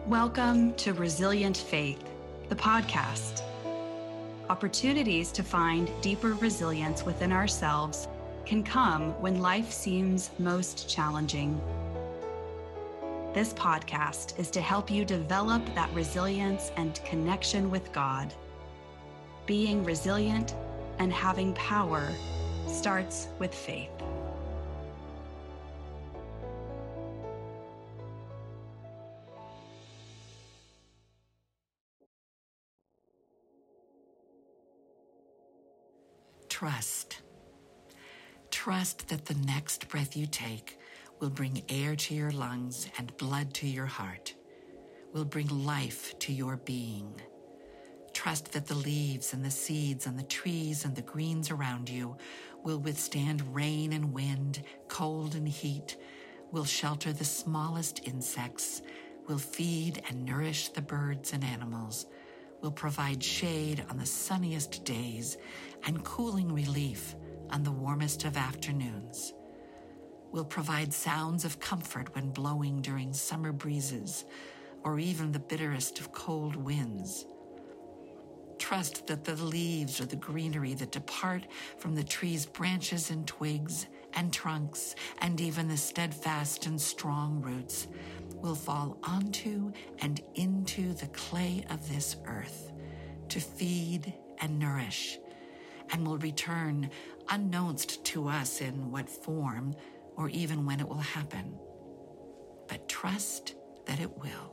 Welcome to Resilient Faith, the podcast. Opportunities to find deeper resilience within ourselves can come when life seems most challenging. This podcast is to help you develop that resilience and connection with God. Being resilient and having power starts with faith. Trust. Trust that the next breath you take will bring air to your lungs and blood to your heart, will bring life to your being. Trust that the leaves and the seeds and the trees and the greens around you will withstand rain and wind, cold and heat, will shelter the smallest insects, will feed and nourish the birds and animals, will provide shade on the sunniest days and cooling relief on the warmest of afternoons, will provide sounds of comfort when blowing during summer breezes or even the bitterest of cold winds. Trust that the leaves or the greenery that depart from the tree's branches and twigs and trunks and even the steadfast and strong roots will fall onto and into the clay of this earth to feed and nourish, and will return unknownst to us in what form or even when it will happen. But trust that it will.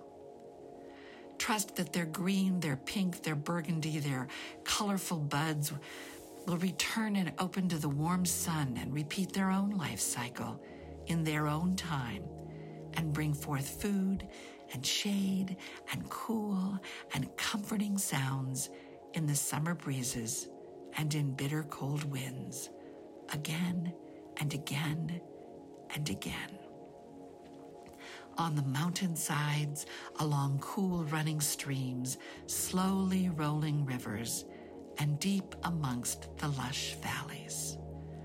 Trust that their green, their pink, their burgundy, their colorful buds will return and open to the warm sun and repeat their own life cycle in their own time and bring forth food and shade and cool and comforting sounds in the summer breezes and in bitter cold winds, again and again and again. On the mountainsides, along cool running streams, slowly rolling rivers, and deep amongst the lush valleys.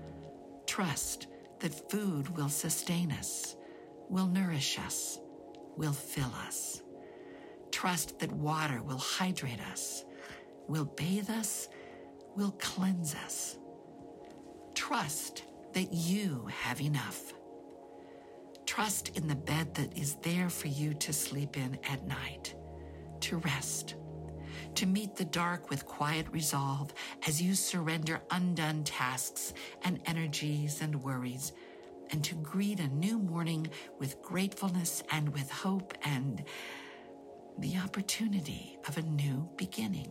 Trust that food will sustain us, will nourish us, will fill us. Trust that water will hydrate us, will bathe us, will cleanse us. Trust that you have enough. Trust in the bed that is there for you to sleep in at night, to rest, to meet the dark with quiet resolve as you surrender undone tasks and energies and worries, and to greet a new morning with gratefulness and with hope and the opportunity of a new beginning.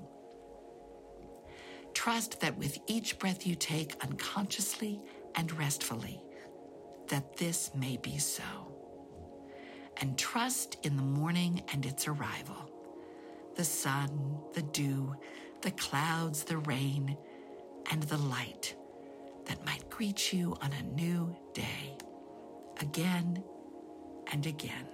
Trust that with each breath you take unconsciously and restfully, that this may be so. And trust in the morning and its arrival, the sun, the dew, the clouds, the rain, and the light that might greet you on a new day, again and again.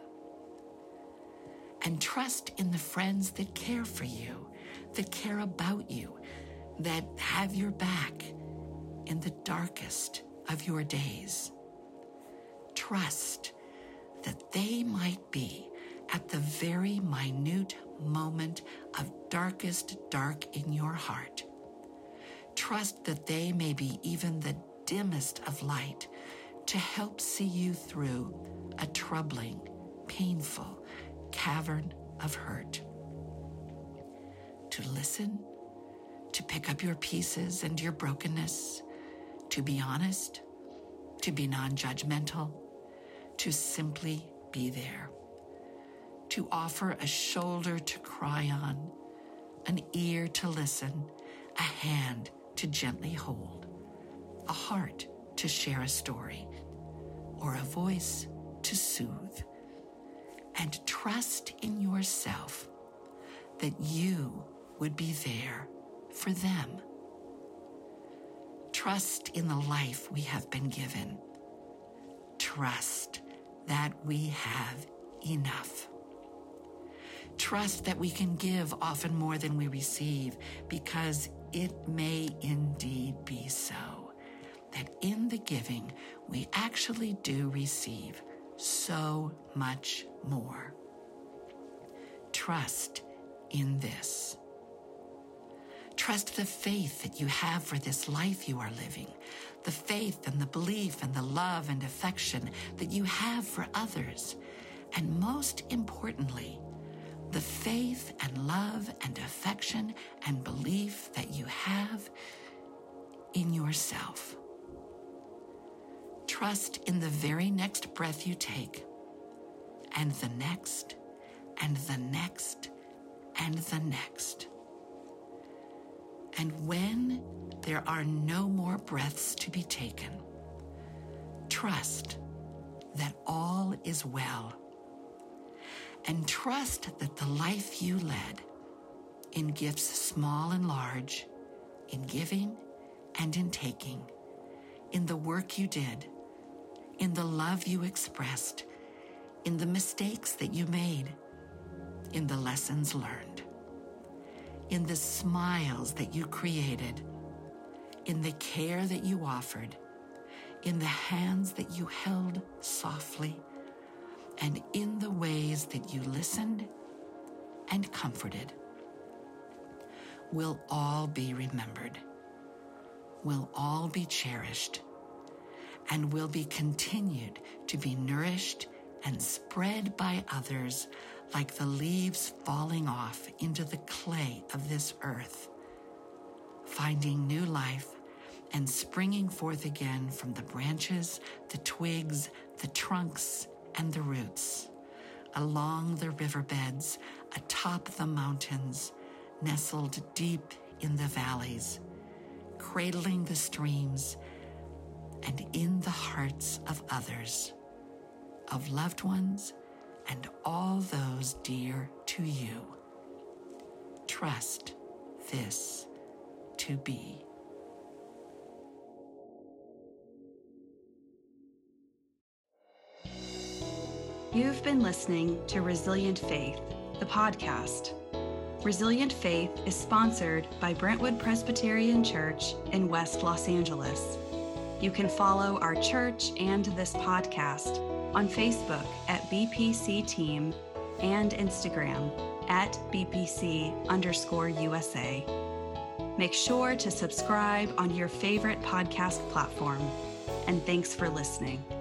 And trust in the friends that care for you, that care about you, that have your back in the darkest of your days. Trust that they might be at the very minute moment of darkest dark in your heart. Trust that they may be even the dimmest of light to help see you through a troubling, painful cavern of hurt. To listen, to pick up your pieces and your brokenness, to be honest, to be non-judgmental, to simply be there, to offer a shoulder to cry on, an ear to listen, a hand to gently hold, a heart to share a story, or a voice to soothe, and trust in yourself that you would be there for them. Trust in the life we have been given. Trust that we have enough. Trust that we can give often more than we receive, because it may indeed be so, that in the giving we actually do receive so much more. trust in this. Trust the faith that you have for this life you are living, the faith and the belief and the love and affection that you have for others, and most importantly, the faith and love and affection and belief that you have in yourself. Trust in the very next breath you take, and the next, and the next, and the next. And when there are no more breaths to be taken, trust that all is well. And trust that the life you led, in gifts small and large, in giving and in taking, in the work you did, in the love you expressed, in the mistakes that you made, in the lessons learned, in the smiles that you created, in the care that you offered, in the hands that you held softly, and in the ways that you listened and comforted, will all be remembered, will all be cherished, and will be continued to be nourished and spread by others like the leaves falling off into the clay of this earth, finding new life and springing forth again from the branches, the twigs, the trunks, and the roots, along the riverbeds, atop the mountains, nestled deep in the valleys, cradling the streams, and in the hearts of others, of loved ones, and all those dear to you. Trust this to be. You've been listening to Resilient Faith, the podcast. Resilient Faith is sponsored by Brentwood Presbyterian Church in West Los Angeles. You can follow our church and this podcast on Facebook at BPC Team and Instagram at BPC_USA. Make sure to subscribe on your favorite podcast platform. And thanks for listening.